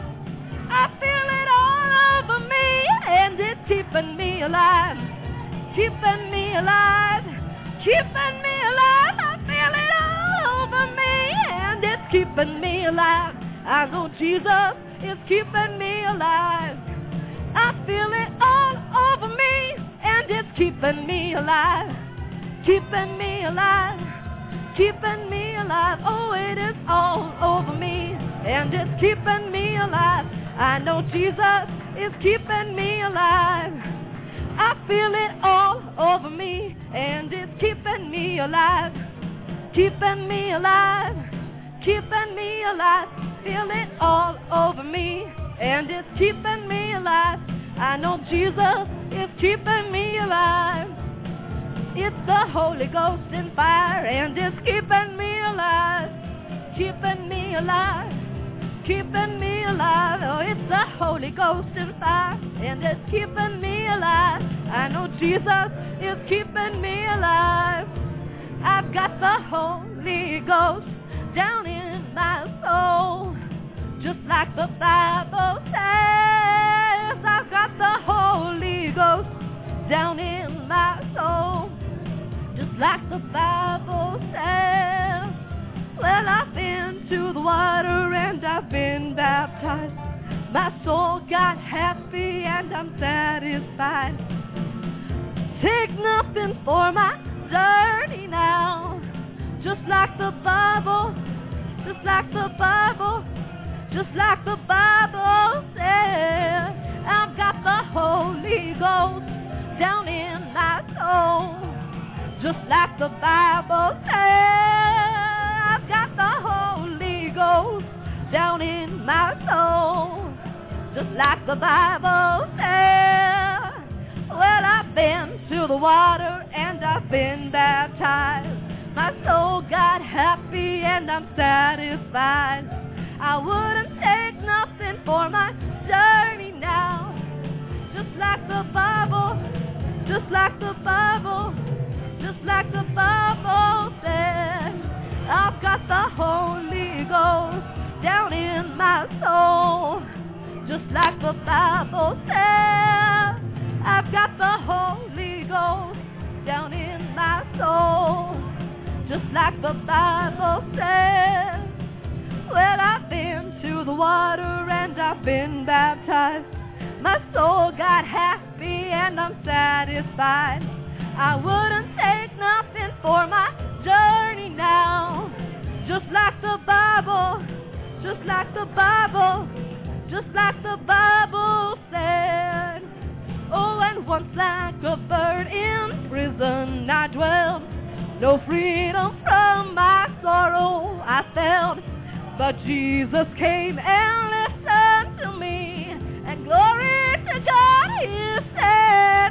I feel it all over me, and it's keeping me alive, keeping me alive, keeping me alive. I feel it all over me, and it's keeping me alive. I know Jesus is keeping me alive. I feel it all over me, and it's keeping me alive, keeping me alive, keeping me alive. Oh, it is all over me, and it's keeping me alive. I know Jesus is keeping me alive. I feel it all over me, and it's keeping me alive, keeping me alive, keeping me alive. Feel it all over me, and it's keeping me alive. I know Jesus is keeping me alive. It's the Holy Ghost and fire, and it's keeping me alive, keeping me alive, keeping me alive. Oh, it's the Holy Ghost and fire, and it's keeping me alive. I know Jesus is keeping me alive. I've got the Holy Ghost down in my soul, just like the Bible says. I've got the Holy Ghost down in my soul, just like the Bible says. Well, I've been to the water and I've been baptized. My soul got happy and I'm satisfied. Take nothing for my journey now, just like the Bible, just like the Bible, just like the Bible says. I've got the Holy Ghost down in my soul, just like the Bible says. I've got the Holy Ghost down in my soul, just like the Bible says. Well, I've been to the water and I've been baptized. My soul got happy and I'm satisfied. I wouldn't take nothing for my journey now, just like the Bible, just like the Bible, just like the Bible says. I've got the Holy Ghost down in my soul, just like the Bible says. I've got the Holy Ghost down in my soul, just like the Bible says. Well, I've been to the water and I've been baptized. My soul got happy and I'm satisfied. I wouldn't take nothing for my journey now, just like the Bible, just like the Bible, just like the Bible said. Oh, and once like a bird in prison I dwelled, no freedom from my sorrow I felt. But Jesus came and listened to me, and glory to God He said.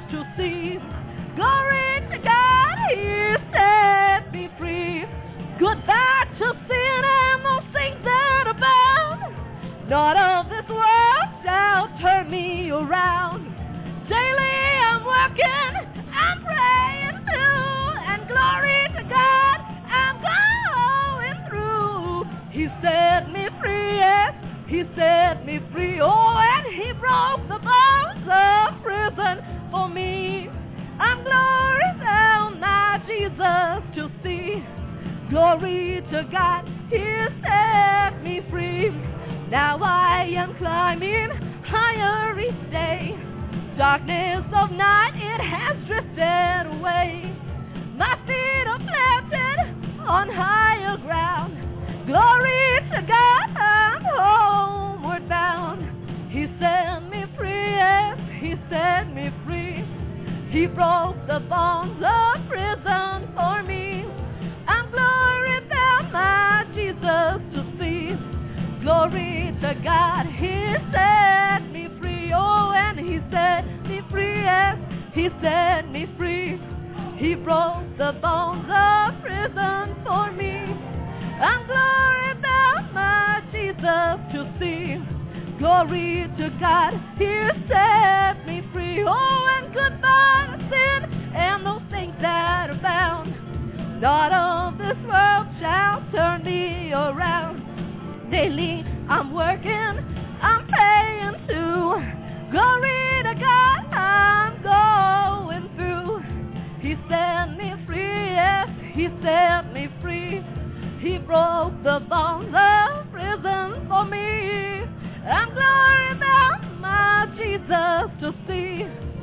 to see. Glory to God, He set me free. Goodbye to sin and those things that are bound. Not of this world shall turn me around. Daily I'm working, I'm praying too, and glory to God, I'm going through. He set me free, yes, He set me free. Oh, and He broke the bonds of prison for me. I'm glory bound, my Jesus to see. Glory to God, He set me free. Now I am climbing higher each day. Darkness of night, it has drifted away. My feet are planted on higher ground. Glory to God, I'm homeward bound. He set me free, yes, He set me free. He broke the bonds of prison for me. I'm glory bound, my Jesus to see. Glory to God, He set me free. Oh, and He set me free, yes, He set me free. He broke the bonds of prison for me. I'm glory bound, my Jesus to see. Glory to God, He set me free. Oh, and goodbye to sin and those things that are bound. Not of this world shall turn me around. Daily I'm working, I'm praying too. Glory to God, I'm going through. He set me free, yes, He set me free. He broke the bonds of prison for me. I'm glory bound, my Jesus to see.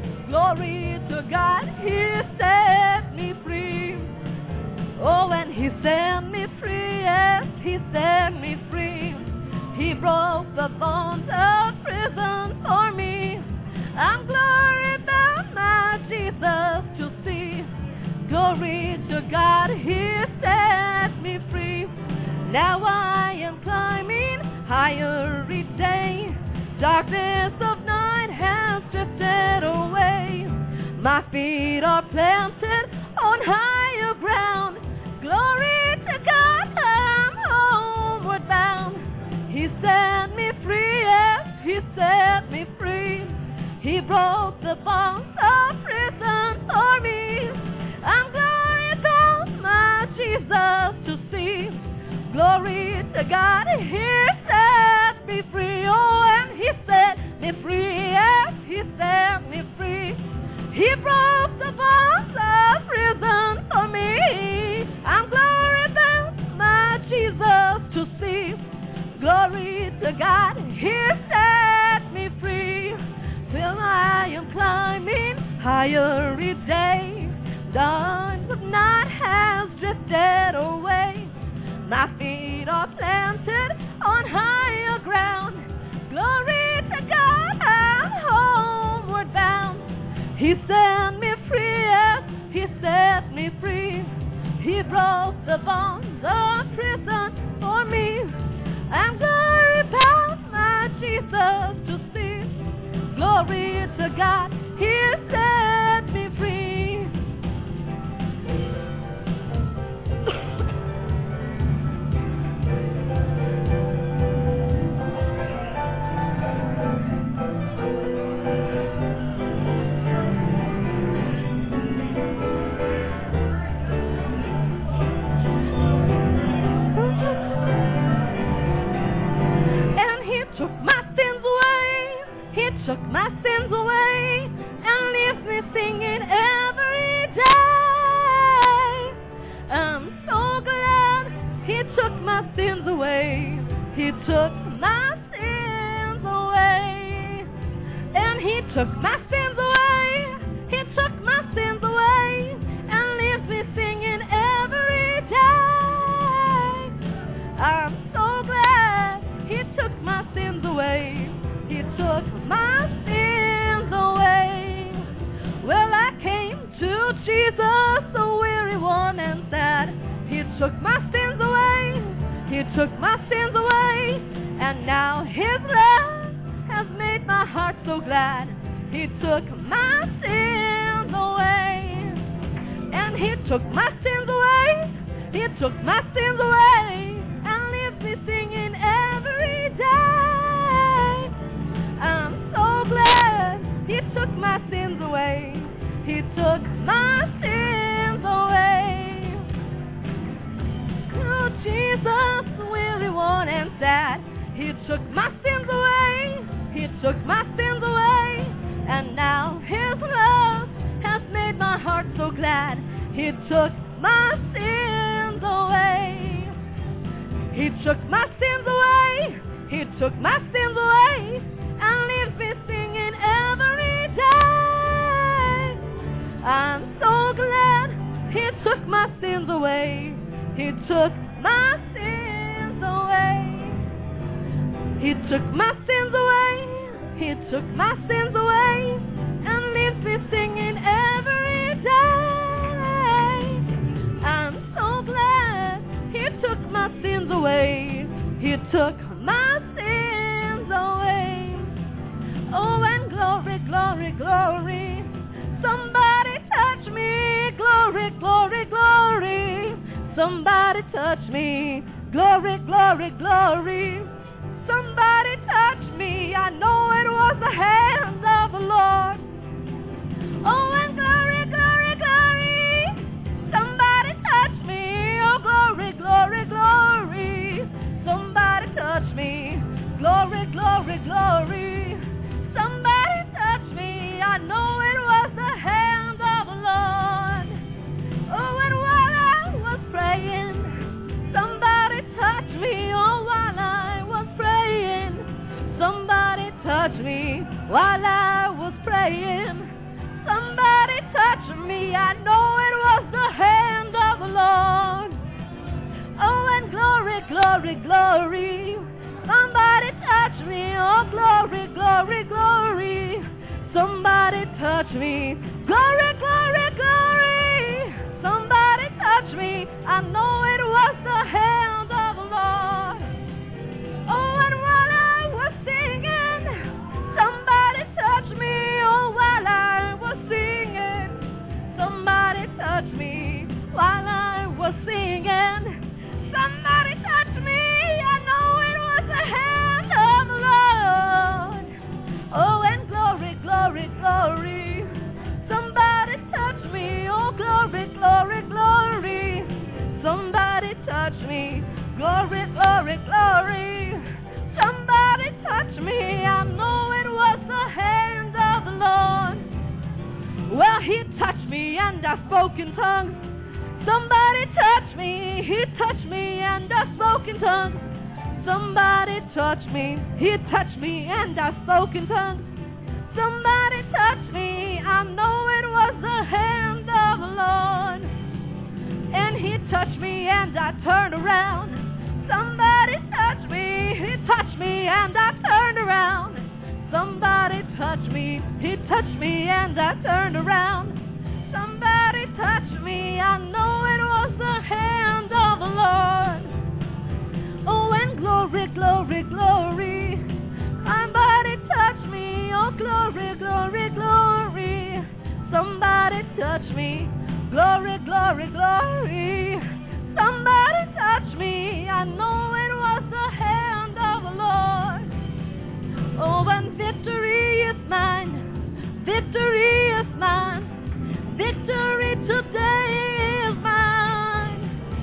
Glory to God, He set me free. Oh, and He set me free, yes, He set me free. He broke the bonds of prison for me. I'm glory bound, my Jesus to see. Glory to God, He set me free. Now I am climbing higher each day. Darkness of night has drifted away. My feet are planted on higher ground. Glory to God, I'm homeward bound. He set me free, yes, He set me free. He broke the bonds of prison for me. I'm glory bound, my Jesus to see. Glory to God, He set me free. Oh, and He set me free, yes, He set me free. He broke the bonds of prison for me. I'm glory bound, my Jesus to see. Glory to God, He set me free. Till I am climbing higher each day. Dawn of night has drifted away. My feet are planted on higher ground. Glory to God, I'm homeward bound. He set me free, yes, He set me free. He broke the bonds of prison for me. I'm glory bound, my Jesus to see. Glory to God, He set me free. Took my sins away and leaves me singing every day. I'm so glad He took my sins away. He took my sins away. And He took my sins away. He took my sins away and leaves me singing every day. I'm so glad He took my sins away. He took my sins away. Well, I came to Jesus, the weary one, and said, He took my sins away. He took my sins away. And now His love has made my heart so glad. He took my sins And he took my sins away. He took my sins away and leaves me singing every day. I'm so glad he took my sins away. He took my sins away. Oh, Jesus, weary, worn, and sad. He took my sins away. He took my sins away. And now his love has made my heart so glad. He took my sins away. He took my sins away. He took my sins away and leaves me singing every day. I'm so glad he took my sins away. He took my sins away. He took my sins away. He took my sins away and leaves me singing every day. I'm so glad he took my sins away. He took my sins away. Oh, and glory, glory, glory. Somebody touch me. Glory, glory, glory. Somebody touch me. Glory, glory, glory. Somebody touch me. I know it was the hand of the Lord. Oh, and glory, glory, glory. Somebody touch me. Oh, glory, glory, glory. Somebody touch me. Glory, glory, glory. Somebody touch me. I know it was the hand of the Lord. Oh, and while I was praying, somebody touch me. Oh, while I was praying, somebody touch me. While I was praying, somebody touch me. I know it was the hand of the Lord. Oh, and glory, glory, glory. Somebody touch me. Oh, glory, glory, glory. Somebody touch me. Glory, glory, glory. Somebody touch me. I know it was the hand of the Lord. Oh, and while I was singing, somebody touch me. Oh, while I was singing, somebody touch me. While I was singing, somebody touch me. I know it was the hand of the Lord. Oh, and glory, glory, glory. Somebody touch me. Oh, glory, glory, glory. Somebody touch me. Glory, glory, glory. Somebody touch me. I know it was the hand of the Lord. Well, he touched me and I spoke in tongues. Somebody touch me. He touched me and I spoke in tongues. Somebody touch me. He touched me and I spoke in tongues. Somebody touch me. I know it was the hand of the Lord. And he touched me and I turned around. Somebody touch me. He touched me and I turned around. Somebody touch me. He touched me and I turned around. Somebody touch me. I know it was the hand of the Lord. Oh, and glory, glory, glory. Somebody touch me. Oh, glory, glory, glory. Somebody touch me. Glory, glory, glory. Somebody touch me. I know it was the hand of the Lord. Oh, and victory is mine. Victory is mine. Victory today is mine.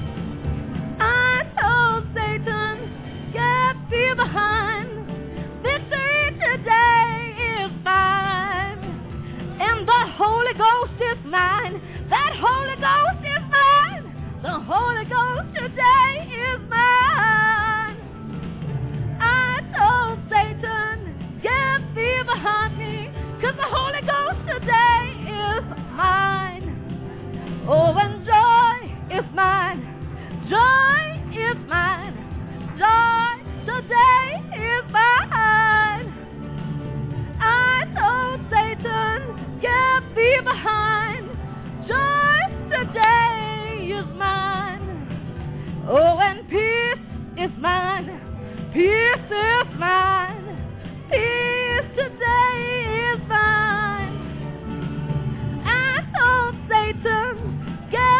I told Satan, get thee behind. Victory today is mine. And the Holy Ghost is mine. That Holy Ghost is mine. The Holy Ghost today is mine. I told Satan, get thee behind me, 'cause the Holy Ghost today is mine. Oh, and joy is mine. Joy is mine. Joy today is mine. I told Satan, get thee behind. Joy today is mine. Oh, and peace is mine. Peace is mine. Peace today is mine. I told Satan, get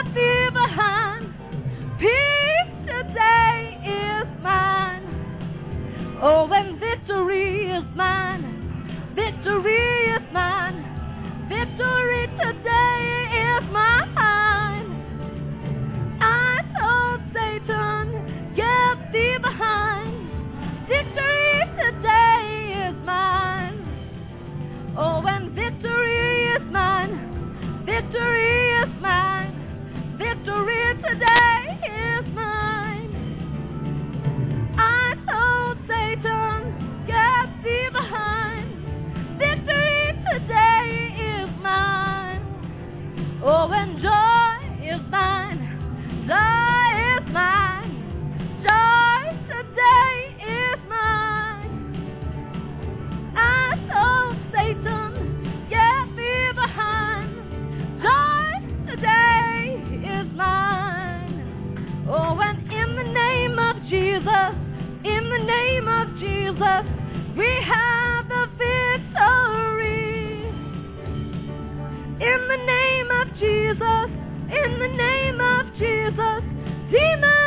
Oh, and joy is mine. Joy is mine. Joy today is mine. I told Satan, get thee behind. Joy today is mine. Oh, and in the name of Jesus, in the name of Jesus, we have the victory. In the name of Jesus, in the name of Jesus, demons